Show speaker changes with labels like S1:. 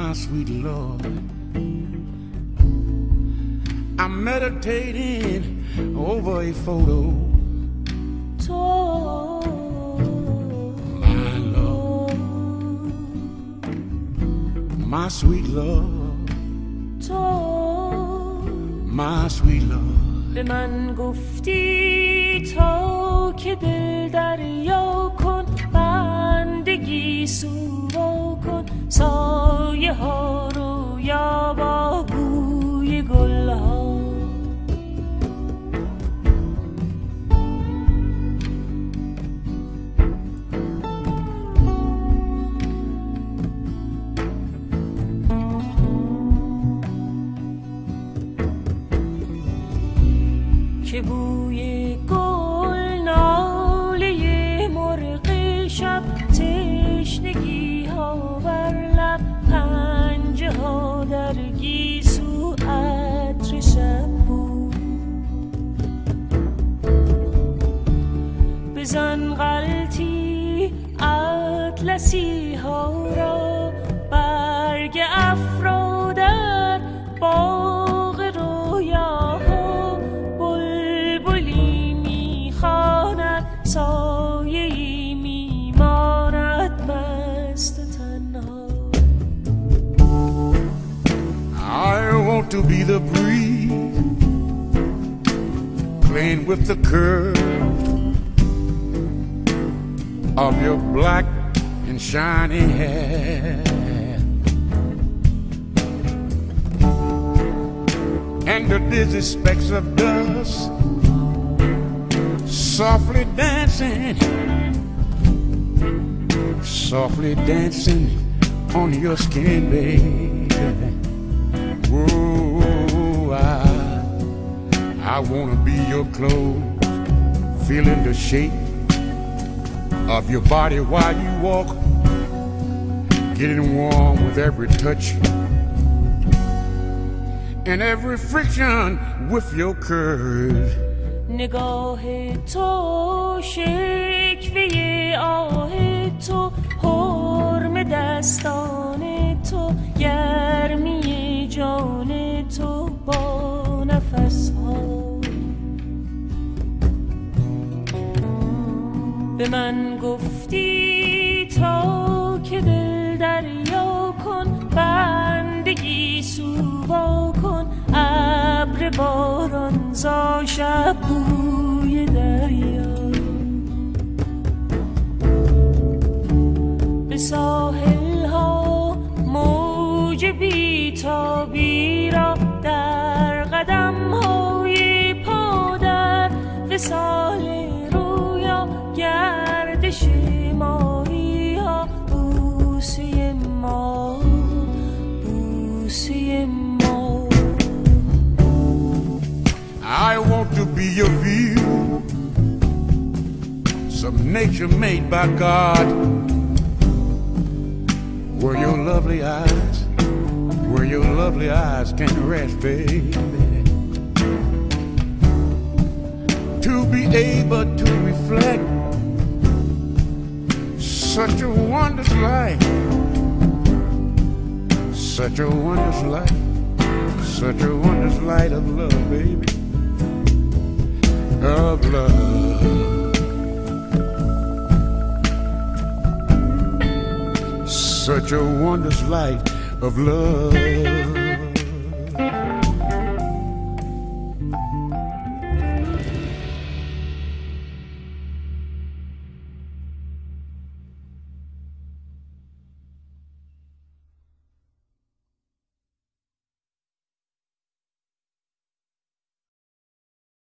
S1: my sweet Lord. I'm meditating over a photo. My Lord, my sweet Lord, my sweet Lord.
S2: به من گفتی تا که دل دریا کن، بندگی سوا کن، سایه ها رو یا با بوی گل ها. که بوی گل، ناله مرغ شب، تشنگی ها بر لب، پنجه ها در گیسو، عطر شب بود. بزن غلطی اطلسی ها را، برگ افرا در باغ رویاها، بلبلی میخواند، سایه‌ای میماند مست تنها.
S1: I want to be the breeze, playing with the curve of your black and shiny hair, and the dizzy specks of dust softly dancing, softly dancing on your skin, baby. Whoa, I wanna be your clothes, feeling the shape of your body while you walk, getting warm with every touch and every friction with your curves.
S2: نگاه تو، شکوه آه تو، حرم دستان تو، گرمی جان تو با نفس ها. به من گفتی تا که دل دریا کن، بندگی سوا کن، ابر باران زا شب بوی دریا. به ساحل ها موج بی‌تابی را، در قدم های پا در وصال رویا، گردش ماهی ها، بوسه ما، بوسه ما.
S1: I want to be your view, some nature made by God, where your lovely eyes, where your lovely eyes can rest, baby. To be able to reflect such a wondrous life, such a wondrous life, such a wondrous light of love, baby, of love. Such a wondrous light of love.